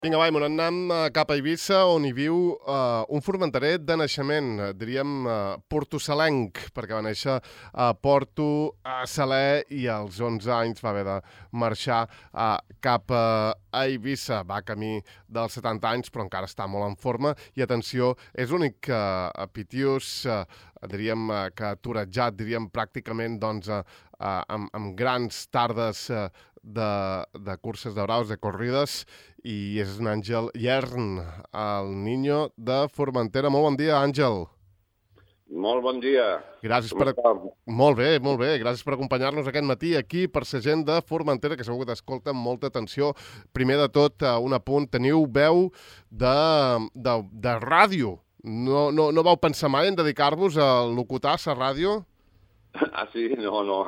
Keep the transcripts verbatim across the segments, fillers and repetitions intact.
Vinga, va, Imon, anem eh, cap a Eivissa, on hi viu uh, un formenterer de naixement, eh, diríem uh, portosalenc, perquè va néixer a Porto, a Saler, i als onze anys va haver de marxar uh, cap uh, a Eivissa. Va camí dels setanta anys, però encara està molt en forma. I atenció, és l'únic uh, Pitius, uh, diríem uh, que atoratjat, diríem pràcticament, doncs, uh, uh, amb, amb grans tardes uh, de, de curses de braus, de corrides, i és un Àngel Iern, el niño de Formentera. Molt bon dia, Àngel. Molt bon dia. Gràcies per... Molt bé, molt bé. Gràcies per acompanyar-nos aquest matí aquí per la gent de Formentera, que segur que t'escolta amb molta atenció. Primer de tot, un apunt. Teniu veu de, de, de ràdio. No, no, no vau pensar mai en dedicar-vos a locutar a la ràdio? Ah, sí? No, no.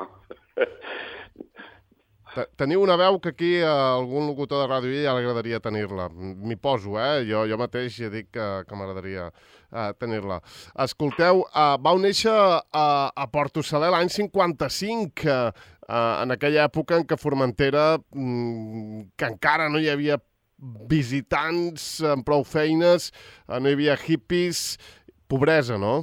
Teniu una veu que aquí a algun locutor de ràdio ja li agradaria tenir-la. M'hi poso, eh? Jo, jo mateix ja dic que, que m'agradaria uh, tenir-la. Escolteu, uh, vau néixer a, a Porto Saler l'any cinquanta-cinc, uh, uh, en aquella època en què Formentera, um, que encara no hi havia visitants amb prou feines, uh, no hi havia hippies, pobresa, no?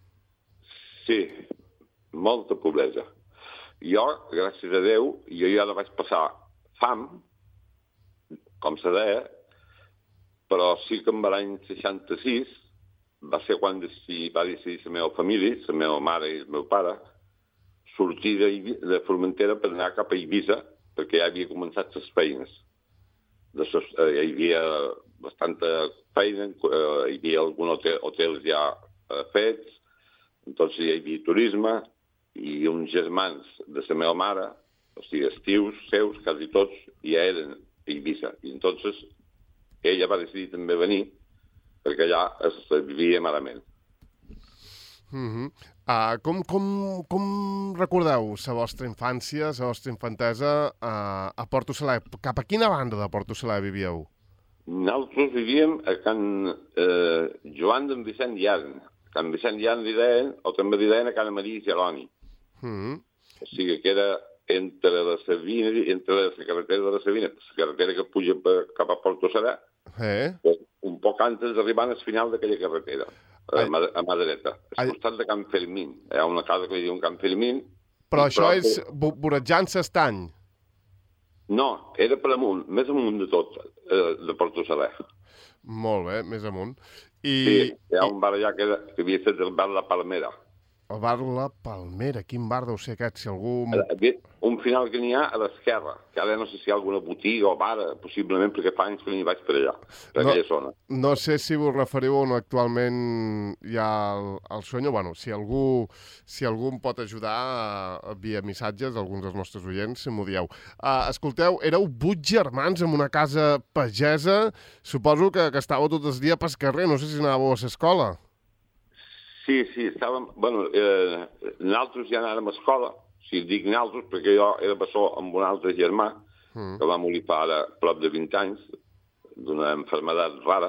Sí, molta pobresa. Jo, gràcies a Déu, jo ja la vaig passar fam, com se deia, però sí que en l'any seixanta-sis va ser quan va decidir la meva família, la meva mare i el meu pare, sortir de, de Formentera per anar cap a Eivissa, perquè ja havia començat les feines. De ses, eh, hi havia bastanta feina, eh, hi havia alguns hotel, hotels ja eh, fets, entonces hi havia turisme, i uns germans de la meva mare, o sigui, estius seus, quasi tots, ja eren a Eivissa. I entonces ella va decidir també venir, perquè allà es vivia malament. Mm-hmm. uh, com, com, com recordeu la vostra infància, la vostra infantesa uh, a Porto Saler? Cap a quina banda de Porto Saler vivíeu? Nosaltres vivíem a Can eh, Joan d'en Vicent Iern. Can Vicent Iern li deien, o també li deien a Can Maria i Geroni. Mm-hmm. O sigui que era entre la Sabina, entre la carretera de la Sabina, la carretera que puja cap a Porto Saler, eh? Un poc antes d'arribar al final d'aquella carretera, a, mà, a mà dreta, al costat de Can Fermín. Hi ha una casa que li diuen Can Fermín. Però això és vorejant l'estany? No, era per amunt, més amunt de tot, de Porto Saler. Molt bé, més amunt. I... Sí, hi ha un bar allà que, era, que havia fet el bar La Palmera. El bar La Palmera, quin bar deu ser aquest, si algú... Un final que n'hi ha a l'esquerra, que ara no sé si hi ha alguna botiga o bar, possiblement, perquè fa anys que n'hi vaig per allà, per no, aquella zona. No sé si vos referiu on actualment hi ha el, el sueño. Bueno, si algú, si algú em pot ajudar uh, via missatges, alguns dels nostres oients, m'ho dieu. Uh, escolteu, éreu vuit germans en una casa pagesa, suposo que, que estàveu tot el dia pel carrer, no sé si anàveu a l'escola. Sí, sí, estàvem... Bueno, eh, nosaltres ja anàvem a escola, o sigui, dic nosaltres perquè jo era bessó amb un altre germà, mm. que va morir fa ara prop de vint anys, d'una malaltia rara,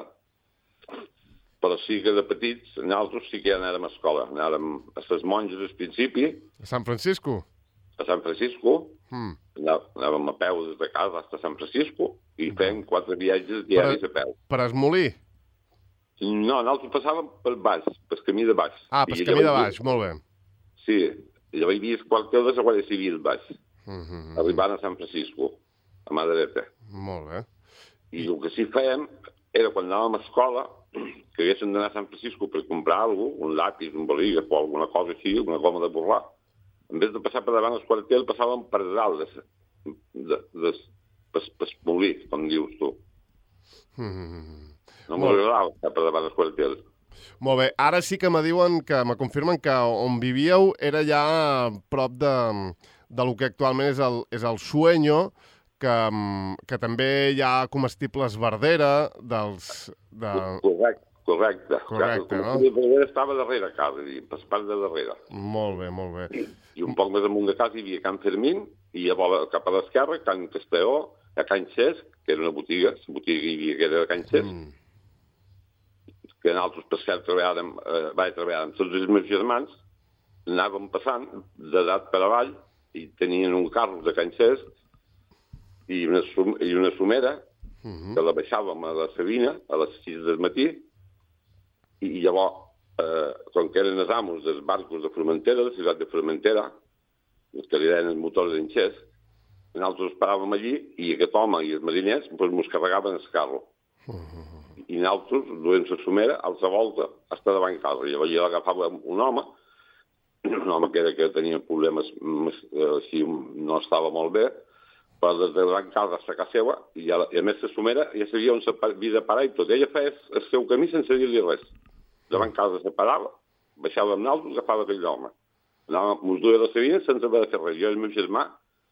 però sí que de petits, nosaltres sí que ja anàvem a escola. Anàvem a les monges al principi. A Sant Francisco? A Sant Francisco. Mm. Anàvem a peu des de casa fins a Sant Francisco i mm. fèiem quatre viatges diaris per a, a peu. Per Esmolí? No, nosaltres passàvem per baix, per camí de baix. Ah, per camí de baix, molt bé. Sí, llavors hi havia el quartel de la Guàrdia Civil baix, mm-hmm. arribant a Sant Francisco, a mà dreta. Molt bé. I el que sí fèiem era quan anàvem a escola, que haguéssim d'anar a Sant Francisco per comprar alguna cosa, un làpis, un bolígraf o alguna cosa així, una goma de borrar. En vez de passar per davant del quartel, passàvem per dalt, de, de, de, per, per Molí, com dius tu. Mm-hmm. No m'agradava per davant del quartel. Molt bé. Ara sí que me diuen, que me confirmen que on vivíeu era ja prop de, de lo que actualment és el, és el Sueño, que, que també hi ha comestibles Verdera, dels... De... Correcte, correcte. Correcte, no? El Verdera estava darrere casa, per la part de darrere. Molt bé, molt bé. I, i un poc més amunt de casa hi havia Can Fermín, i a vola, cap a l'esquerra, Can Castelló, a Can Cesc, que era una botiga, la botiga hi havia que era Can Cesc, mm. que nosaltres, per cert, treballàvem, eh, vaig treballar amb tots els meus germans, anàvem passant d'edat per avall i tenien un carro de Can Cesc i una, sum, i una sumera uh-huh. que la baixàvem a la Sabina a les sis del matí, i llavors, eh, com que eren els amos dels barcos de Formentera, de la ciutat de Formentera, els que li deien els motors d'enxers, nosaltres paràvem allí i aquest home i els mariners doncs, mos carregaven el carro. Uh-huh. I nosaltres duem la somera a la volta fins davant casa. Llavors jo agafava un home, un home que, era que tenia problemes, així no estava molt bé, però des de davant casa a casa seva, i, a, i a més la somera ja sabia on s'havia de parar i tot. Ella feia el seu camí sense dir-li res. Davant casa se parava, baixava amb nosaltres, agafava aquell home. Anàvem, mos duia a la Sabina sense haver de fer res. Jo i el meu germà,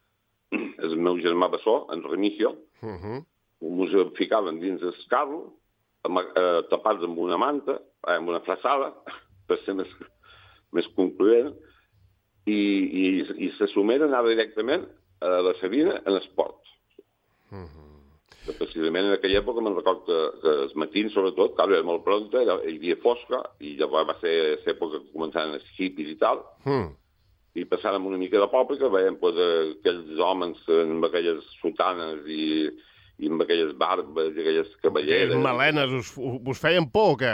el meu germà bessó, en Remigio, uh-huh. mos ficaven dins el carro, eh, tapats amb una manta, eh, amb una frassada, per ser més, més concloent, i, i, i la somera anava directament a la Sabina en esport. Uh-huh. Precisament en aquella època me'n record que, que els matins, sobretot, clar, era molt pronta, era, hi havia fosca, i llavors va ser l'època que començaven els hippies i tal, uh-huh. i passàvem una mica de poble, que veiem pues, aquells homes amb aquelles sotanes i i amb aquelles barbes i aquelles cavalleres. I melenes, us, us feien por o què?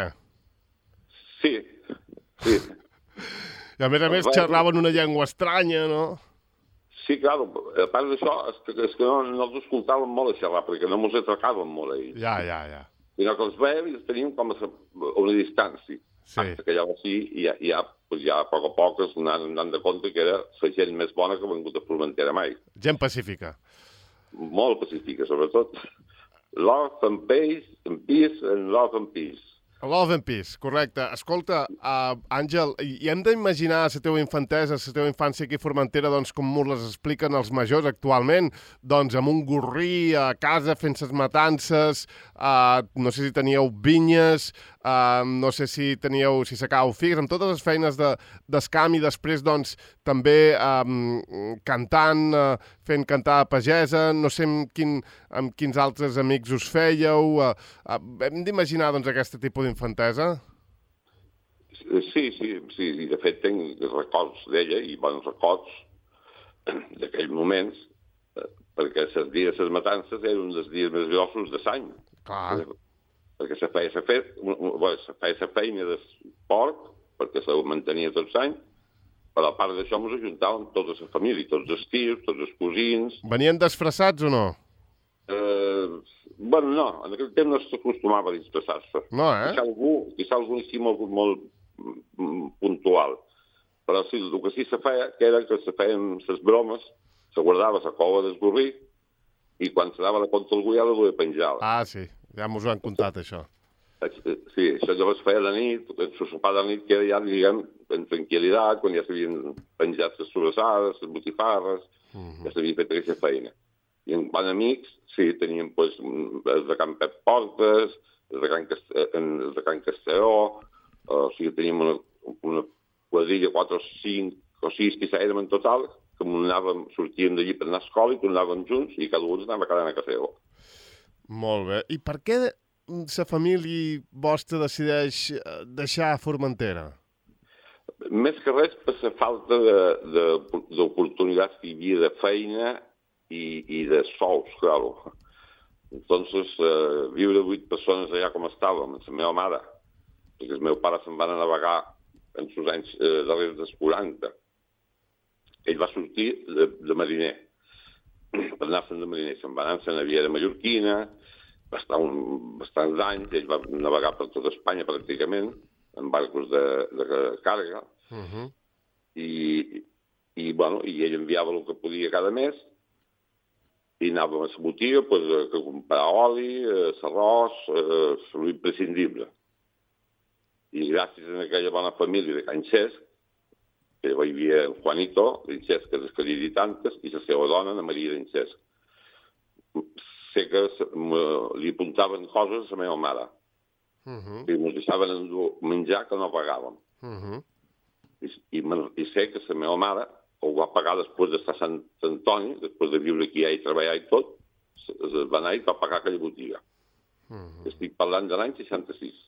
Sí, sí. I a més a més xerraven una llengua estranya, no? Sí, clar, a part d'això, és que, és que no, no els escoltàvem molt a xerrar, perquè no ens atracàvem molt a ells. Ja, ja, ja. I no que els veiem i els teníem com a una distància. Sí. Fins que llavors sí, i ja, ja, pues ja a poc a poc es anaven donant de compte que era la gent més bona que ha vingut a Formentera mai. Gent pacífica. Molt pacífica, sobretot. Love and peace, and peace and love and peace. Love and peace, correcte. Escolta, uh, Àngel, i hem d'imaginar la teva infantesa, la teva infància aquí a Formentera, doncs, com us les expliquen els majors actualment, doncs amb un gorrí a casa fent ses matances, uh, no sé si teníeu vinyes, uh, no sé si teníeu, si sacàveu figues, amb totes les feines de, d'escam i després, doncs, també um, cantant, uh, fent cantar a pagesa, no sé amb, quin, amb quins altres amics us fèieu, uh, uh, hem d'imaginar, doncs, aquest tipus d'infantesa? Sí, sí, sí, i de fet tinc records d'ella i bons records d'aquells moments, perquè els dies de les matances eren un dels dies més grossos de l'any. Clar. Perquè se feia la fe... fe... feina del porc, perquè se mantenia tot l'any, però a part d'això ens ajuntàvem tota la família, tots els tios, tots els cosins... Venien disfressats o no? Eh... Bueno, no, en aquell temps no s'acostumava a disfressar-se. No, eh? Quizà algú, quizà algú així molt, molt puntual. Però sí, el que sí se feia, que era que se feien les bromes, se guardava la cova d'esgorrir, i quan se dava la compte algú ja la duia penjada. Ah, sí, ja m'ho han contat, això. Sí, això llavors feia de nit, el sopar de nit que era ja, diguem, en tranquil·litat, quan ja s'havien penjat les sobrassades, les botifarres, uh-huh. ja s'havia fet aquesta feina. I en quant amics, sí, teníem pues, els de Can Pep Portes, els de Can, Cast... els de Can Castelló, o sigui, teníem una, una quadrilla, quatre o cinc o sis, quizà érem en total, que anàvem, sortíem d'allí per anar a escola i tornàvem junts i cada un anava quedant a casa seva. Molt bé. I per què la família vostra decideix deixar Formentera? Més que res per la falta d'oportunitats que hi havia de feina y, y de sous, claro. Entonces, eh, viure vuit persones allà com estàvem, amb la meva mare, perquè el meu pare se'n van a navegar en els anys eh, darrers dels quaranta. Ell va sortir de, de mariner, per anar-se'n de mariner. Se'n va anar a la Naviera Mallorquina, va estar un, bastants anys, ell va navegar per tota Espanya pràcticament, en barcos de, de càrrega, uh-huh. i, i, bueno, i ell enviava el que podia cada mes, i anàvem a la botiga pues, a comprar oli, l'arròs, l'imprescindible. I gràcies a aquella bona família de Can Xesc, que hi havia el Juanito, d'en Xesc, que és que li tantes, i la seva dona, la Maria d'en Xesc. Sé que li apuntaven coses a la meva mare. Uh-huh. I ens deixaven menjar que no pagàvem. Uh-huh. I, i, I sé que la meva mare ho va pagar després d'estar a Sant Antoni, després de viure aquí i treballar i tot, es va anar i va pagar aquella botiga. Uh-huh. Estic parlant de l'any seixanta-sis.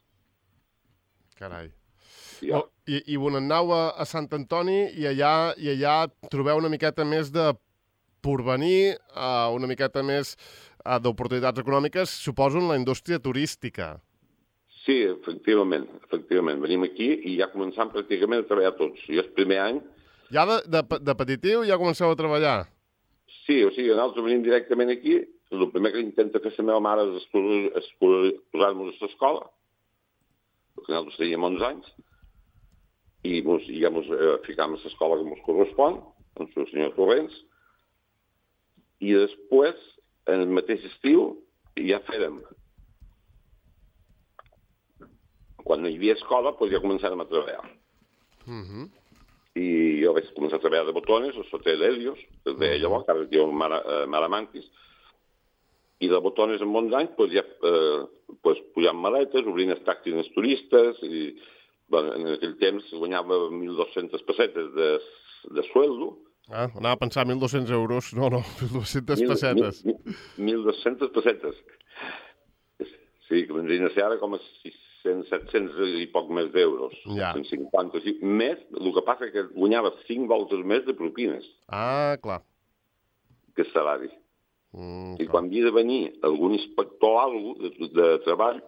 Carai. Ja. Oh, i, I on aneu a, a Sant Antoni i allà, i allà trobeu una miqueta més de porvenir, uh, una miqueta més uh, d'oportunitats econòmiques, suposo, en la indústria turística. Sí, efectivament, efectivament. Venim aquí i ja començam pràcticament a treballar tots. Jo el primer any... Ja de, de, de petitiu ja comenceu a treballar? Sí, o sigui, nosaltres venim directament aquí. El primer que intenta fer la meva mare és posar-nos a l'escola, perquè nosaltres teníem onze anys, i mos, ja ens eh, ficam a l'escola que ens correspon, amb el senyor Torrents, i després, en el mateix estiu, ja fèrem. Quan no hi havia escola, doncs ja començàrem a treballar. Mhm. Uh -huh. I jo vaig començar a treballar de botones, a sota d'Helios, que es deia llavors, que ara es diu Maramantis, i de botones en bons anys, doncs ja eh, pues, pujant maletes, obrint els taxis als turistes, i bueno, en aquell temps guanyava mil dos-centes pessetes de, de sueldo. Ah, anava a pensar mil dos-cents euros. No, no, mil dos-centes pessetes. mil dos-centes pessetes. Sí, que vendrien a ser ara com a sis-cents, set-cents i poc més d'euros. Ja. cent cinquanta, sí. Més, el que passa que guanyava cinc voltes més de propines. Ah, clar. Que salari. Mm, I quan havia de venir algun inspector o alguna de, de treball,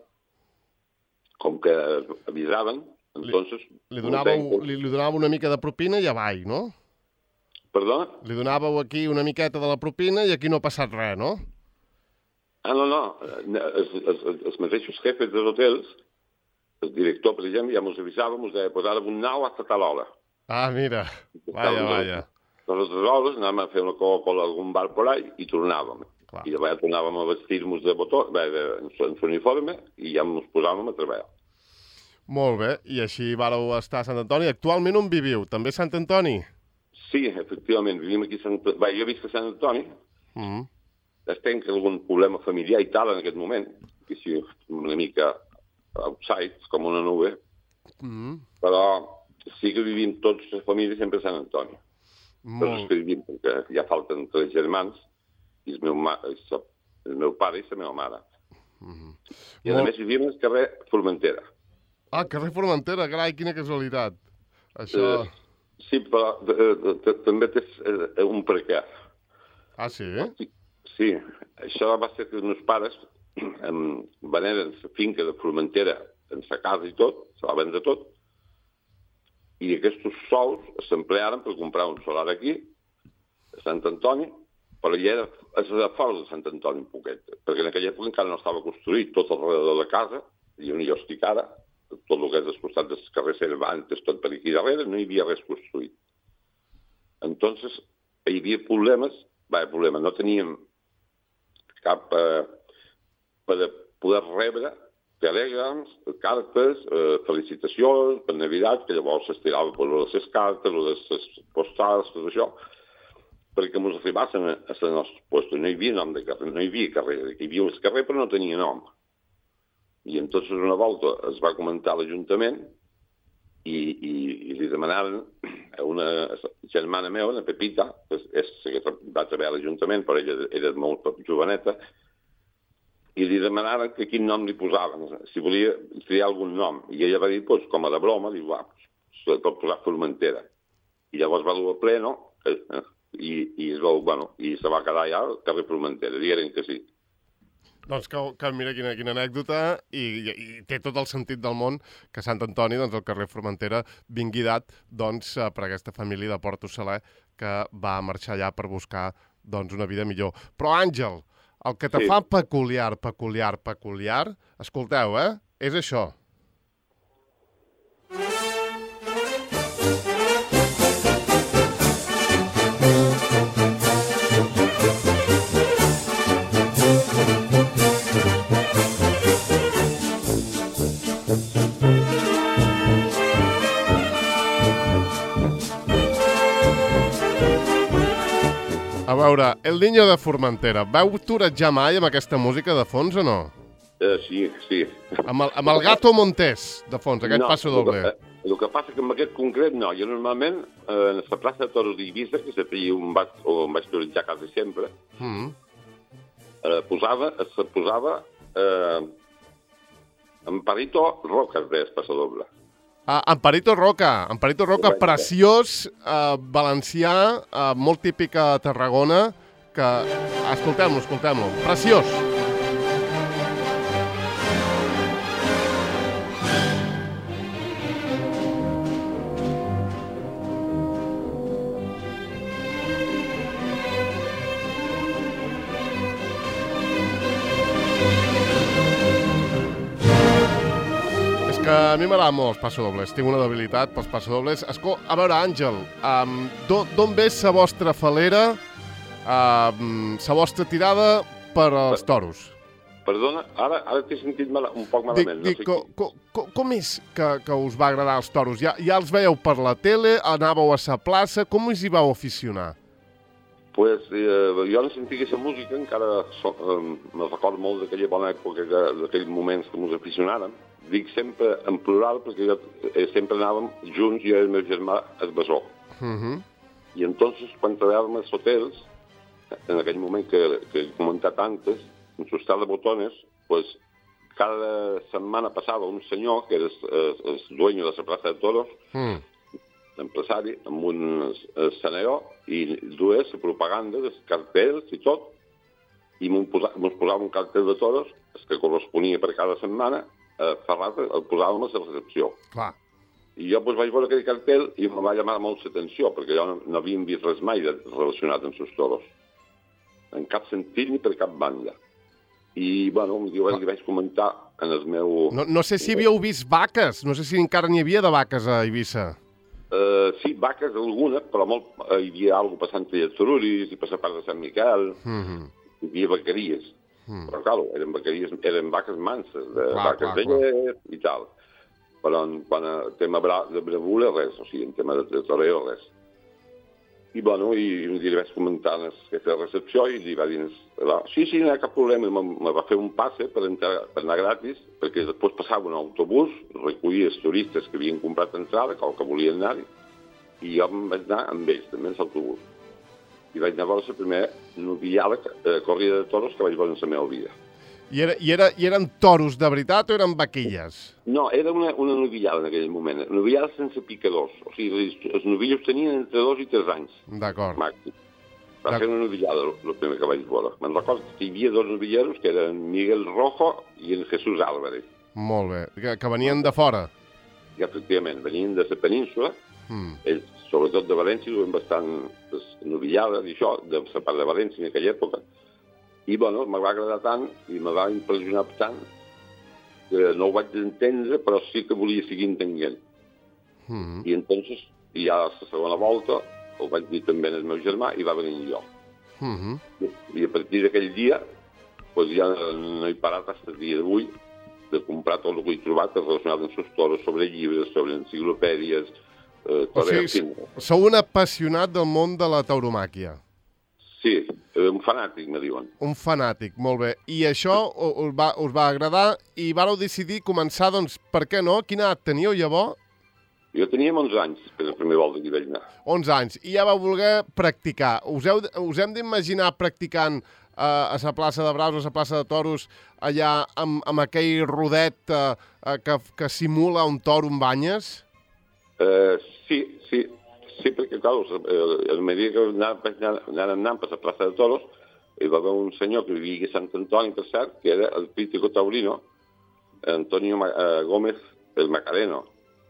com que avisaven, entonces... Li, li, donàveu, li, li donàveu una mica de propina i avall, no? Perdona? Li donàveu aquí una miqueta de la propina i aquí no ha passat res, no? Ah, no, no. Els, els, els mateixos jefes dels hotels, el director, per exemple, ja ens avisava, ens deia, pues ara un nau hasta tal hora. Ah, mira. Vaja, vaja. A les altres hores anàvem a fer una Coca-Cola a algun bar por ahí i tornàvem. Clar. I llavors tornàvem a vestir-nos de botó, bé, de, en uniforme, i ja ens posàvem a treballar. Molt bé. I així vareu estar a Sant Antoni. Actualment on viviu? També a Sant Antoni? Sí, efectivament. Vivim aquí a Sant Antoni. Bé, jo visc a Sant Antoni. Mm -hmm. Tenc algun problema familiar i tal en aquest moment, que sí, una mica outside, com una nube, mm -hmm. però sí que vivim tots, la família, sempre a Sant Antoni. Molt... Tots els que vivim, perquè ja falten tres germans, i el meu, ma... el meu pare i la meva mare. Mm -hmm. I a Molt... més vivim al carrer Formentera. Ah, carrer Formentera, carai, quina casualitat. Això... Eh, sí, però també té un precar. Ah, sí? Sí. Sí, això va ser que els meus pares em veneren la finca de Formentera en la casa i tot, se va vendre tot, i aquests sous s'emplearen per comprar un solar aquí, a Sant Antoni, però ja era a fora de Sant Antoni un poquet, perquè en aquella època encara no estava construït tot alrededor de la casa, i on jo estic ara, tot el que és al costat dels carrers Cervantes, tot per aquí darrere, no hi havia res construït. Entonces, hi havia problemes, va, problemes, no teníem cap eh, per poder rebre telègrams, cartes, eh, felicitacions, per Navidad, que llavors s'estirava per les cartes, les postals, tot això, perquè ens arribassin a la nostra posta. No hi havia nom de carrer, no hi havia carrer, hi havia el carrer però no tenia nom. I entonces una volta es va comentar a l'Ajuntament i, i, i li demanaren a una germana meva, una Pepita, que és, que va treballar a l'Ajuntament, però ella era molt joveneta, i li demanaren que quin nom li posaven, si volia triar algun nom. I ella va dir, pues, com a de broma, diu, ah, se pot posar Formentera. I llavors va dur a ple, no? I, i, es va, bueno, i se va quedar allà al carrer Formentera, digueren que sí. Doncs que, que mira quina, quina anècdota, i, i té tot el sentit del món que Sant Antoni, doncs, el carrer Formentera, vingui dat doncs, per aquesta família de Porto Saler que va marxar allà per buscar doncs, una vida millor. Però, Àngel, el que te sí. fa peculiar, peculiar, peculiar, escolteu, eh? És això. A veure, El Niño de Formentera, vau torejar mai amb aquesta música de fons o no? Uh, sí, sí. Amb el, amb el Gato Montés, de fons, aquest no, passo doble. El que, el que passa que amb aquest concret no. Jo normalment, eh, en la plaça de Toros d'Eivissa, que és allà on vaig, on vaig torejar quasi sempre, mm. eh, posava, es posava eh, Amparito Roca, es deia el passo doble. Ah, Amparito Roca, Amparito Roca, preciós, eh, valencià, eh, molt típic a Tarragona, que... Escoltem-lo, escoltem-lo. Preciós! A mi m'agraden molt els passadobles, tinc una debilitat pels passadobles. Esco, a veure, Àngel, um, d'on ve la vostra falera, um, la vostra tirada per als toros? Perdona, ara, ara t'he sentit mal, un poc malament. Dic, no sé co, co, co, com és que, que us va agradar els toros? Ja, ja els veieu per la tele, anàveu a la plaça, com us hi vau aficionar? Pues, eh, jo no sentia aquesta música, encara so, eh, me recordo molt d'aquella bona època, d'aquells moments que ens aficionàrem. Dic sempre en plural perquè jo, eh, sempre anàvem junts, jo i el meu germà al Besó. Uh -huh. I entonces, quan treballàvem als hotels, en aquell moment que, que he comentat antes, en Sustar de Botones, pues, cada setmana passava un senyor, que era el, el dueño de la plaça de toros, uh-huh. l'empresari, amb un escenero, i dues la propaganda, els cartells i tot, i ens posa, posava un cartel de toros, que corresponia per cada setmana. Uh, Ferrat el posàvem a la recepció. Clar. I jo pues, vaig veure aquell cartell i em va llamar molt l'atenció, perquè jo no, no havíem vist res mai de, relacionat amb els toros. En cap sentit ni per cap banda. I, bueno, jo li vaig comentar en el meu... No, no sé si havíeu vist vaques, no sé si encara n'hi havia de vaques a Eivissa. Uh, sí, vaques algunes, però molt, uh, hi havia alguna cosa passant a Tururis i per la part de Sant Miquel, uh -huh. hi havia vaqueries. Mm. Però, clar, eren, vaqueries, eren vaques manses, de clar, vaques de llet i tal. Però en, quan a tema de bravura, res, o sigui, en tema de, de toreo, res. I, bueno, i un dia li vaig comentar en aquesta recepció i li va dir, sí, sí, no hi ha cap problema, me va fer un passe per, entrar, per anar gratis, perquè després passava un autobús, recollia els turistes que havien comprat entrada, que, que volien anar-hi, i jo em vaig anar amb ells, també en l'autobús. I vaig anar a veure la primera noviada, eh, corrida de toros que vaig veure en la meva vida. I, era, i, era, I eren toros de veritat o eren vaquilles? No, era una, una novillada en aquell moment. Novillada sense picadors. O sigui, els novillos tenien entre dos i tres anys. D'acord. Màxim. Va ser una novillada, el primer que vaig veure. Me'n recordo que hi havia dos novilleros, que eren Miguel Rojo i en Jesús Álvarez. Molt bé. Que, que venien de fora? I, efectivament, venien de la península. Mm. Ells, sobretot de València, duien bastant novillades i això, de la part de València en aquella època. I, bueno, me va agradar tant i me va impressionar tant que no ho vaig entendre, però sí que volia seguir entenent. Mm. I entonces, i ja a la segona volta, ho vaig dir també al meu germà i va venir jo. Mm -hmm. I, I a partir d'aquell dia, pues ja no he parat fins el dia d'avui de comprar tot el que he trobat relacionat amb els toros, sobre llibres, sobre enciclopèdies. Eh, o sigui, sou un apassionat del món de la tauromàquia. Sí, un fanàtic, me diuen. Un fanàtic, molt bé. I això us va, us va agradar i vàreu decidir començar, doncs, per què no? Quina edat teníeu llavors? Jo tenia onze anys, per la primera volta que hi vaig anar. onze anys. I ja vau voler practicar. Us, heu, us hem d'imaginar practicant eh, a la plaça de Braus, a la plaça de Toros, allà amb, amb aquell rodet eh, que, que simula un toro amb banyes? Uh, sí, sí. Sí, perquè, clar, a medida que anàvem anant per la plaça de Toros, hi va haver un senyor que vivia a Sant Antoni, per cert, que era el crítico taurino, Antonio Gómez el Macareno,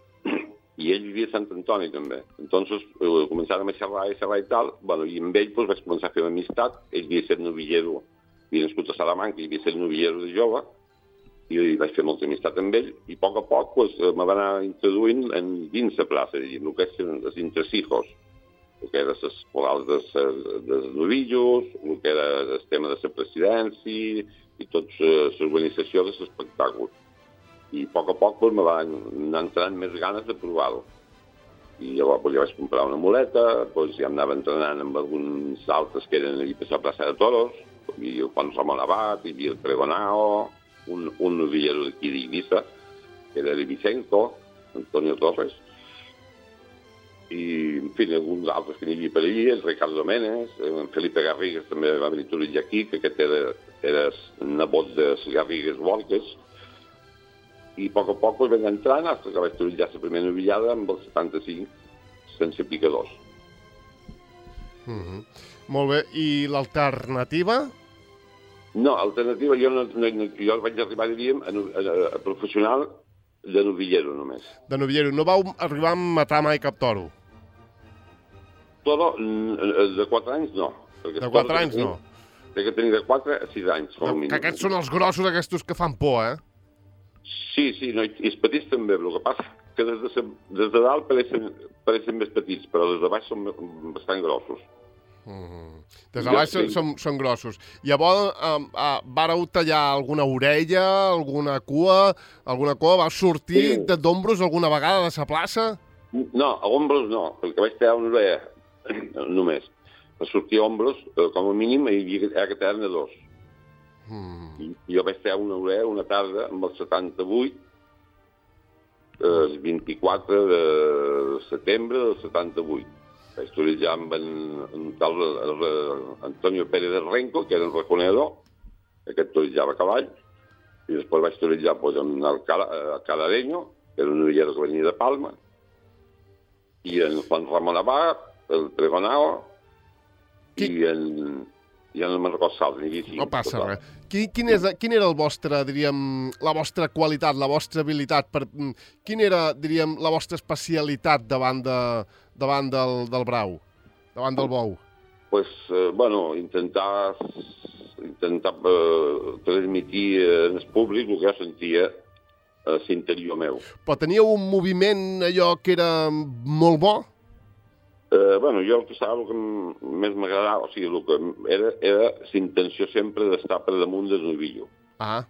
i ell vivia a Sant Antoni, també. Entonces, començàvem a xerrar i xerrar i tal, bueno, i amb ell pues, vaig començar a fer amistat. Ell havia estat novillero, havia nascut a Salamanca, i havia estat novillero de jove, i vaig fer molta amistat amb ell, i a poc a poc pues, me va anar introduint en dins la plaça, diguem, el que eren els entresijos, el que eren les morals dels, dels novillos, el que era el tema de la presidència i tota l'organització de l'espectacle. I a poc a poc pues, me van anar entrant més ganes de provar-ho. I llavors pues, ja vaig comprar una muleta, pues, ja anava entrenant amb alguns altres que eren allà per la plaça de Toros, hi havia el Juan Ramon Abat, hi havia el Pregonao, un, un novillero d'aquí d'Eivissa, que era Vicento, Antonio Torres, i, en fi, alguns altres que n'hi havia per allí, el Ricardo Menes, en Felipe Garrigues també va venir tot aquí, que aquest era, era el nebot de les Garrigues Volques, i a poc a poc pues, vam entrant, fins que vaig treballar la primera novillada amb el setanta-cinc, sense picadors. Mm-hmm. Molt bé. I l'alternativa? No, alternativa, jo, no, no, jo vaig arribar, diríem, a, a, a professional de novillero, només. De novillero. No vau arribar a matar mai cap toro? Toro, de quatre anys, no. De quatre anys, no? Té que tenir de quatre a sis anys, com a mínim. Que aquests són els grossos, aquests que fan por, eh? Sí, sí, no, i els petits també. El que passa que des de, des de dalt pareixen, pareixen més petits, però des de baix són bastant grossos. Mm. Des de baix són, són, són grossos. Llavors, eh, eh, vareu tallar alguna orella, alguna cua, alguna cua? Vau sortir sí. de d'ombros alguna vegada de sa plaça? No, a ombros no, perquè vaig tallar una orella només. Per sortir a ombros, eh, com a mínim, hi havia que tallar-ne dos. Mm. I, jo vaig tallar una orella una tarda amb el setanta-vuit, eh, el vint-i-quatre de setembre del setanta-vuit. Vaig torejar amb en, en tal el, el, Antonio Pérez del Renco, que era el reconedor, aquest torejava a cavall, i després vaig torejar pues, amb el Calareño, que era un novillero que venia de Palma, i en Juan Ramón Abad, el Pregonao, i en, i en el Marcos Sal. No passa res. Quin, quin, és, quin era el vostre, diríem, la vostra qualitat, la vostra habilitat? Per, quin era, diríem, la vostra especialitat davant de... davant del, del brau, davant del bou? Pues, eh, bueno, intentar, intentar eh, transmitir en el públic el que jo sentia a l'interior meu. Però teníeu un moviment allò que era molt bo? Eh, bueno, jo el que estava, el que més m'agradava, o sigui, el que era, era l'intenció sempre d'estar per damunt del novillo. Ah.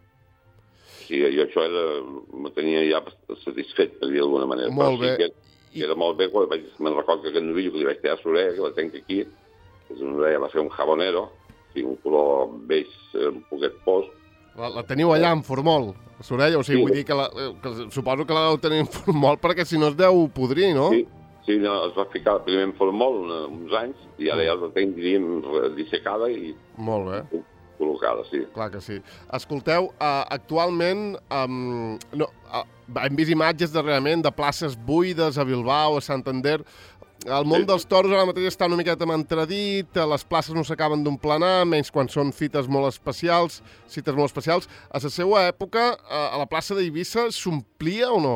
O sigui, jo això era, me tenia ja satisfet, per dir d'alguna manera. Molt bé. Sí que, I... Era molt bé, quan vaig, me'n recordo que aquest novillo que li vaig tallar a l'orella, que la tenc aquí, és una orella, va ser un jabonero, sí, un color beix, un poquet fosc. La, la teniu allà en formol, a l'orella? O sigui, sí. Vull dir que, la, que suposo que la deu tenir en formol perquè si no es deu podrir, no? Sí, sí, no, es va ficar primer en formol una, uns anys i ara ja la tenc, diríem, dissecada i... Molt bé. Col·locada, sí. Clar que sí. Escolteu, uh, actualment um, no, uh, hem vist imatges darrerament de places buides a Bilbao, a Santander. El món sí. dels toros ara mateix està una miqueta entredit, les places no s'acaben d'omplenar, menys quan són fites molt especials, cites molt especials. A la seva època, uh, a la plaça d'Eivissa s'omplia o no?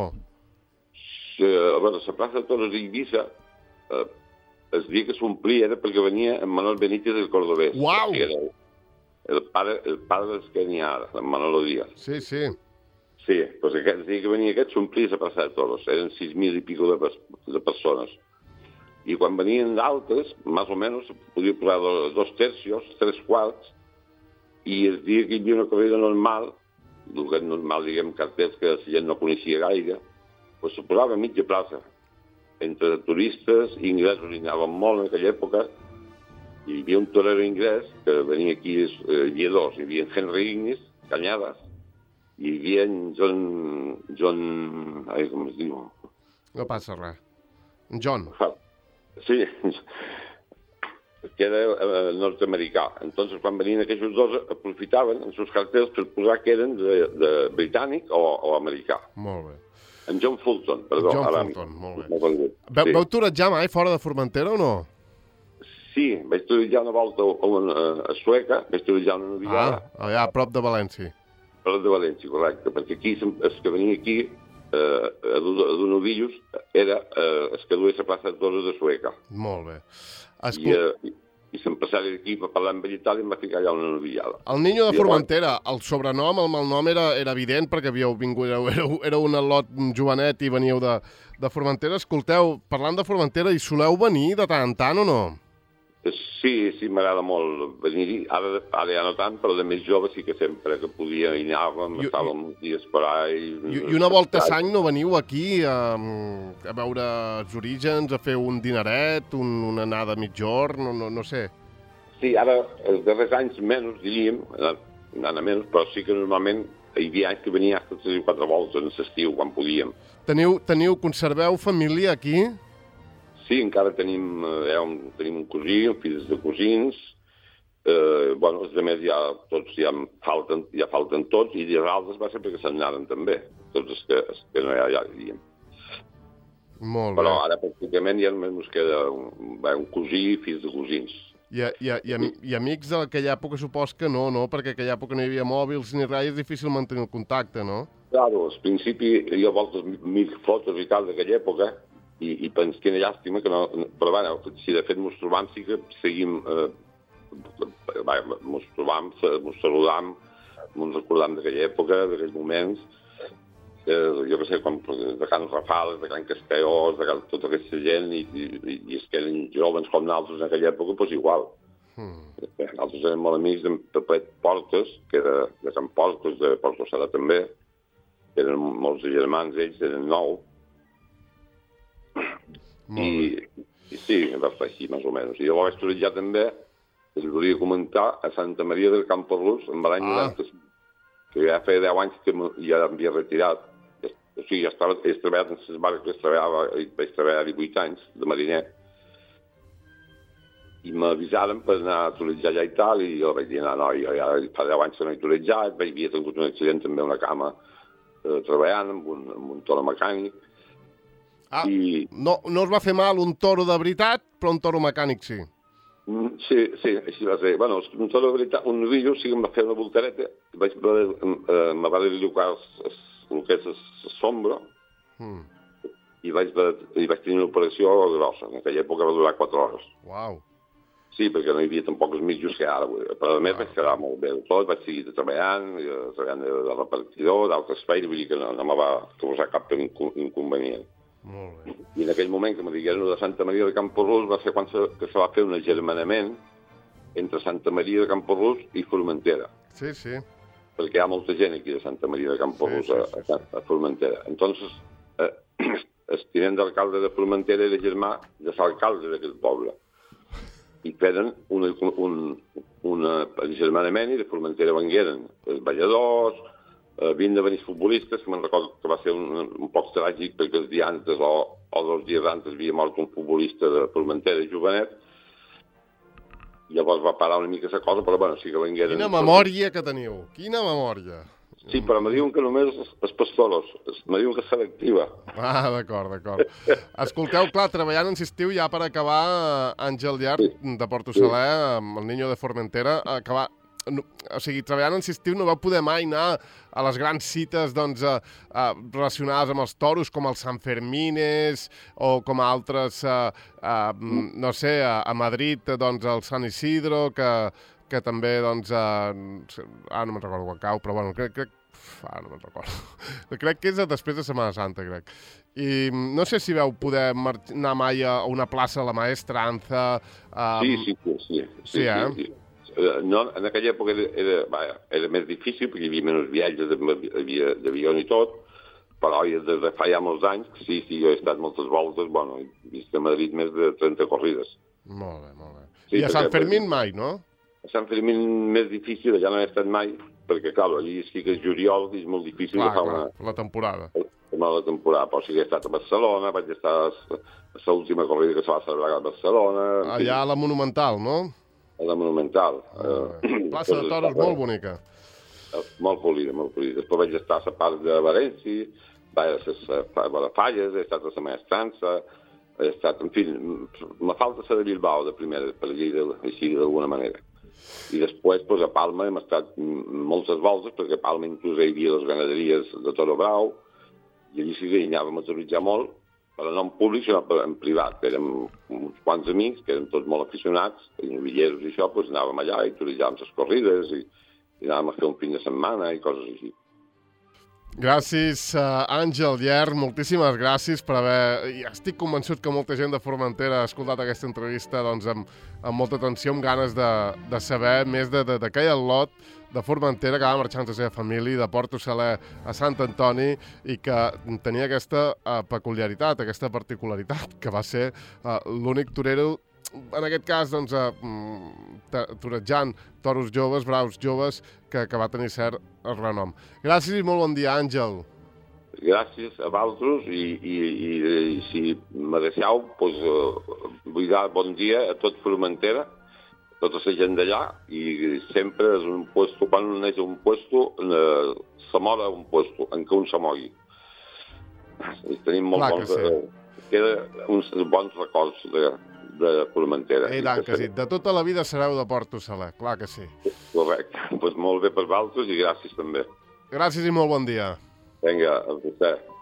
Sí, a veure, la plaça de toros d'Eivissa uh, es dia que s'omplia era perquè venia en Manuel Benítez del Cordobès. Uau! Que era el pare, el pare dels que n'hi ha ara, en Manolo Díaz. Sí, sí. Sí, doncs aquest dia que venia aquest s'omplia la plaça de toros. Eren sis mil i pico de, de persones. I quan venien d'altres, més o menys, podia posar dos, dos tercios, tres quarts, i el dia que hi havia una corrida normal, el que normal, diguem, cartells que la gent no coneixia gaire, doncs se posava a mitja plaça. Entre turistes i ingressos hi anaven molt en aquella època. Hi havia un torero inglès que venia aquí, eh, hi havia dos, hi havia Henry Ignis, Cañadas, i hi havia John... John... Ai, com es diu? No passa res. John. Sí, que era eh, nord-americà. Entonces, quan venien aquests dos, aprofitaven els seus cartells per posar que eren de, de britànic o, o americà. Molt bé. En John Fulton, perdó. John ara, Fulton, molt bé. Molt Veu, sí. Veu torejar mai fora de Formentera o no? Sí, vaig torejar una volta a, una, a Sueca, vaig torejar una novillada. Ah, allà a prop de València. A prop de València, correcte, perquè aquí, els que venia aquí, eh, a dur novillos, era eh, els que duia la plaça de toros de Sueca. Molt bé. Escol... I, eh, i l'empresari d'aquí va parlar amb ell i tal, i em va ficar allà una novillada. El Niño de Formentera, el sobrenom, el malnom era, era evident, perquè havíeu vingut, éreu, éreu un al·lot jovenet i veníeu de, de Formentera. Escolteu, parlant de Formentera, hi soleu venir de tant en tant o no? Sí, sí, m'agrada molt venir-hi. Ara, ara ja no tant, però de més jove sí que sempre que podia hi anàvem, I, estàvem uns dies per allà. I, i una volta a l'any no veniu aquí a, a veure els orígens, a fer un dineret, un, una anada a mitjorn, no, no, no sé. Sí, ara, els darrers anys menys, diríem, anant a menys, però sí que normalment hi havia anys que venia fins a tres o quatre voltes en l'estiu, quan podíem. Teniu, teniu, conserveu família aquí? Sí, encara tenim, eh, un, tenim un cosí, fills de cosins, eh, bueno, els altres ja tots ja falten, ja falten tots, i els altres va ser perquè se'n anaren també, tots els que, els que no hi ha ja, diríem. Molt bé. Però ara pràcticament ja només ens queda un, un cosí i fills de cosins. I, i, i, i amics d'aquella època supos que no, no? Perquè en aquella època no hi havia mòbils ni res, és difícil mantenir el contacte, no? Claro, al principi jo a voltes mir fotos i tal d'aquella època i, i penso quina llàstima que no... Però bueno, si de fet mos trobam sí que seguim... Eh, mos trobam, mos saludam, mos recordam d'aquella època, d'aquells moments, eh, jo què sé, com de Can Rafales, de Can Castellós, de Can, tota aquesta gent, i, i, i és que eren joves com nosaltres en aquella època, doncs igual. Mm. Nosaltres érem molt amics d'en Pepet Portes, que era de Sant Portes, de Porto Serà també, eren molts germans, ells eren nou. I, i sí, va fer així, més o menys. I jo vaig estudiar també, us volia comentar, a Santa Maria del Campo Rus, en l'any ah. noranta-cinc, que ja feia deu anys que ja m'havia retirat. O sigui, ja estava, he treballat en les barques, treballava, vaig treballar divuit anys de mariner, i m'avisaren per anar a turejar allà i tal, i jo vaig dir, no, no, jo ja fa deu anys que no he turejat, vaig havia tingut un accident també a una cama eh, treballant amb un, amb un toro mecànic. Ah, i... no, no us va fer mal un toro de veritat, però un toro mecànic sí. Sí, sí, així va ser. Bueno, un toro de veritat, un novillo sí que em va fer una voltereta, vaig, eh, me va dedicar el que és sombra, mm. i, vaig, i vaig tenir una operació grossa. En aquella època va durar quatre hores. Uau. Sí, perquè no hi havia tampoc els mitjos que ara. Però a més vaig quedar molt bé tot, vaig seguir treballant, treballant de, de repartidor, d'altres feines, vull dir que no, no me va causar cap inconvenient. Molt bé. I en aquell moment que me digueren de Santa Maria de Camporrús va ser quan se, que se va fer un agermanament entre Santa Maria de Camporrús i Formentera. Sí, sí. Perquè hi ha molta gent aquí de Santa Maria de Camporrús sí, sí, sí. A, a, a Formentera. Entonces, eh, el tinent d'alcalde de Formentera era germà de l'alcalde d'aquest poble. I feren un, un, un agermanament i de Formentera vengueren els balladors, Uh, vint de venir futbolistes, que me'n recordo que va ser un, un poc tràgic perquè els dies antes o, o dos dies antes havia mort un futbolista de Formentera jovenet. Llavors va parar una mica la cosa, però bueno, sí que vengueren... Quina memòria que teniu, quina memòria. Sí, però me diuen que només els pastoros, me diuen que és selectiva. Ah, d'acord, d'acord. Escolteu, clar, treballant en Sisteu ja per acabar, Àngel Llar, sí. de Porto Saler, amb el Niño de Formentera, acabar... No, o sigui, treballant en Sisteu no vau poder mai anar a les grans cites doncs, eh, eh, relacionades amb els toros, com el Sant Fermines o com altres, eh, eh, no sé, a, a Madrid, doncs, el Sant Isidro, que, que també, doncs, eh, ah, no me'n recordo quan cau, però bueno, crec, crec, ah, no me'n recordo. Crec que és després de Setmana Santa, crec. I no sé si vau poder anar mai a una plaça a la Maestranza. Eh, sí, sí, sí. Sí, sí, eh? Sí, sí. No, en aquella època era, era, vaja, era més difícil perquè hi havia menys viatges d'avió i tot, però des de fa ja molts anys, sí, sí, jo he estat moltes voltes, bueno, he vist a Madrid més de trenta corrides. Molt bé, molt bé. Sí, I a Sant Fermín mai, no? A Sant Fermín més difícil, ja no he estat mai, perquè, clar, allí sí que és juliol i és molt difícil clar, de fer clar, una... la temporada. Una la temporada, però sí que he estat a Barcelona, vaig estar a l'última corrida que se va celebrar a Barcelona... Allà a la Monumental, no? A la Monumental. Eh, plaça de toros molt bonica. Molt polida, molt polida. Després vaig estar a la part de València, vaig a les Falles, he estat a la Maestrança, he estat, en fi, me falta la de Bilbao de primera, per dir així d'alguna manera. I després, pues, a Palma hem estat moltes voltes, perquè a Palma inclús hi havia les ganaderies de Toro Brau, i allí sí que hi anàvem a turejar molt, però no en públic, sinó en privat. Érem uns quants amics, que érem tots molt aficionats, i novilleros i això, doncs anàvem allà i turejàvem les corrides, i, i anàvem a fer un fin de setmana i coses així. Gràcies, uh, Àngel Llar, moltíssimes gràcies per haver... I estic convençut que molta gent de Formentera ha escoltat aquesta entrevista doncs, amb, amb molta atenció, amb ganes de, de saber més d'aquell lot de Formentera que va marxar amb la seva família, de Porto Saler a Sant Antoni, i que tenia aquesta uh, peculiaritat, aquesta particularitat, que va ser uh, l'únic torero, en aquest cas, doncs, uh, torejant toros joves, braus joves, que, que va tenir cert renom. Gràcies i molt bon dia, Àngel. Gràcies a vosaltres i, i, i, i si me deixeu, doncs, uh, vull dar bon dia a tot Formentera, tota la gent d'allà, i sempre és un puesto, quan un neix un puesto, eh, se mora un puesto, en què un se mogui. I tenim molt clar bons, sí. eh, queda uns bons records de Formentera. I tant que sí. De tota la vida sereu de Porto Saler, clar que sí. Correcte. Doncs molt bé per vosaltres i gràcies també. Gràcies i molt bon dia. Vinga, a vostè.